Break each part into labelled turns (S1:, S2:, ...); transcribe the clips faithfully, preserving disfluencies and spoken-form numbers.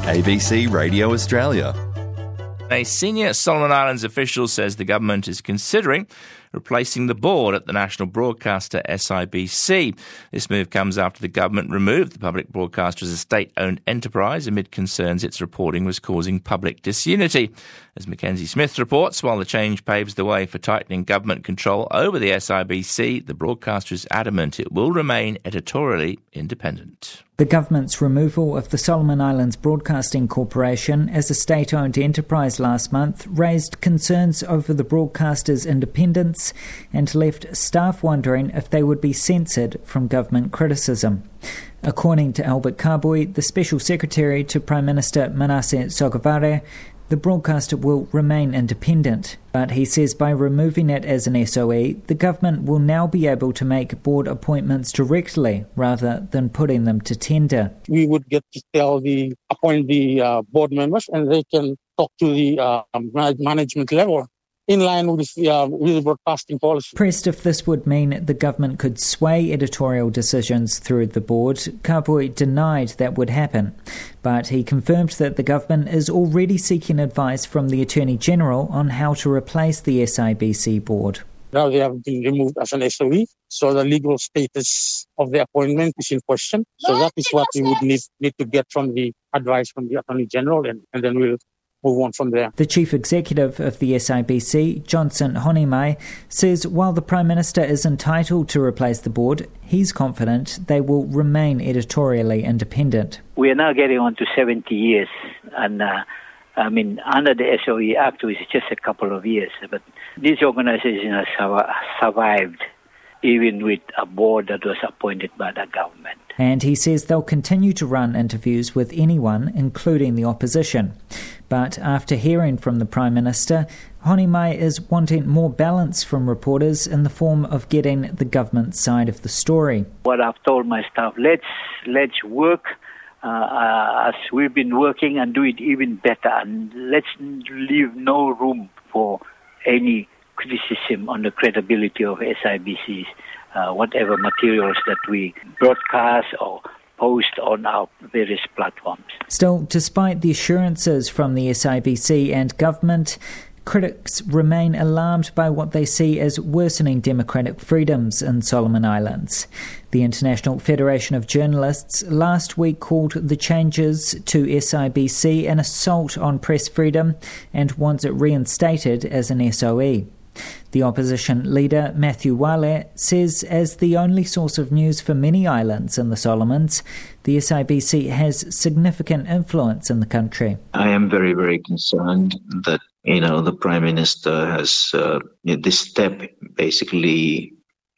S1: A B C Radio Australia.
S2: A senior Solomon Islands official says the government is considering replacing the board at the national broadcaster S I B C. This move comes after the government removed the public broadcaster as a state-owned enterprise amid concerns its reporting was causing public disunity. As Mackenzie Smith reports, while the change paves the way for tightening government control over the S I B C, the broadcaster is adamant it will remain editorially independent.
S3: The government's removal of the Solomon Islands Broadcasting Corporation as a state-owned enterprise last month raised concerns over the broadcaster's independence and left staff wondering if they would be censored from government criticism. According to Albert Kabui, the Special Secretary to Prime Minister Manasseh Sogavare, the broadcaster will remain independent, but he says by removing it as an S O E, the government will now be able to make board appointments directly rather than putting them to tender.
S4: We would get to tell the appoint the uh, board members, and they can talk to the uh, management level in line with the, uh, with the broadcasting policy.
S3: Pressed if this would mean the government could sway editorial decisions through the board, Kabui denied that would happen. But he confirmed that the government is already seeking advice from the Attorney-General on how to replace the S I B C board.
S4: Now they have been removed as an S O E, so the legal status of the appointment is in question. So that is what we would need, need to get from the advice from the Attorney-General, and, and then we'll move on from there.
S3: The Chief Executive of the S I B C, Johnson Honimai, says while the Prime Minister is entitled to replace the board, he's confident they will remain editorially independent.
S5: We are now getting on to seventy years, and uh, I mean, under the S O E Act, which is just a couple of years, but this organization has survived even with a board that was appointed by the government.
S3: And he says they'll continue to run interviews with anyone, including the opposition. But after hearing from the Prime Minister, Honimai is wanting more balance from reporters in the form of getting the government side of the story.
S5: What I've told my staff, let's let's work uh, uh, as we've been working and do it even better, and let's leave no room for any criticism on the credibility of S I B C's uh, whatever materials that we broadcast or post on our various platforms.
S3: Still, despite the assurances from the S I B C and government, critics remain alarmed by what they see as worsening democratic freedoms in Solomon Islands. The International Federation of Journalists last week called the changes to S I B C an assault on press freedom and wants it reinstated as an S O E. The opposition leader, Matthew Wale, says as the only source of news for many islands in the Solomons, the S I B C has significant influence in the country.
S6: I am very, very concerned that, you know, the Prime Minister has, uh, this step basically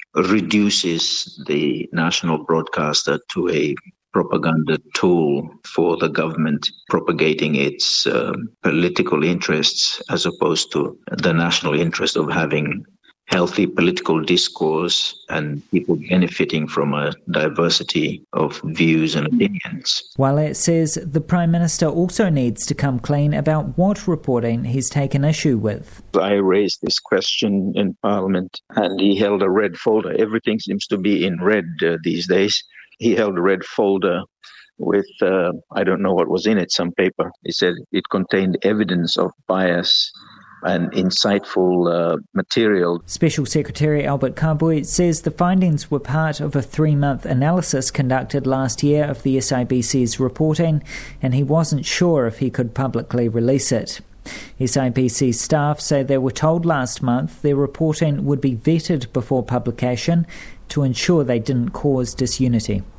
S6: reduces the national broadcaster to a propaganda tool for the government propagating its uh, political interests as opposed to the national interest of having healthy political discourse and people benefiting from a diversity of views and opinions.
S3: Wale says the Prime Minister also needs to come clean about what reporting he's taken issue with.
S6: I raised this question in Parliament and he held a red folder. Everything seems to be in red uh, these days. He held a red folder with, uh, I don't know what was in it, some paper. He said it contained evidence of bias and insightful uh, material.
S3: Special Secretary Albert Kabui says the findings were part of a three-month analysis conducted last year of the S I B C's reporting, and he wasn't sure if he could publicly release it. S I B C staff say they were told last month their reporting would be vetted before publication to ensure they didn't cause disunity.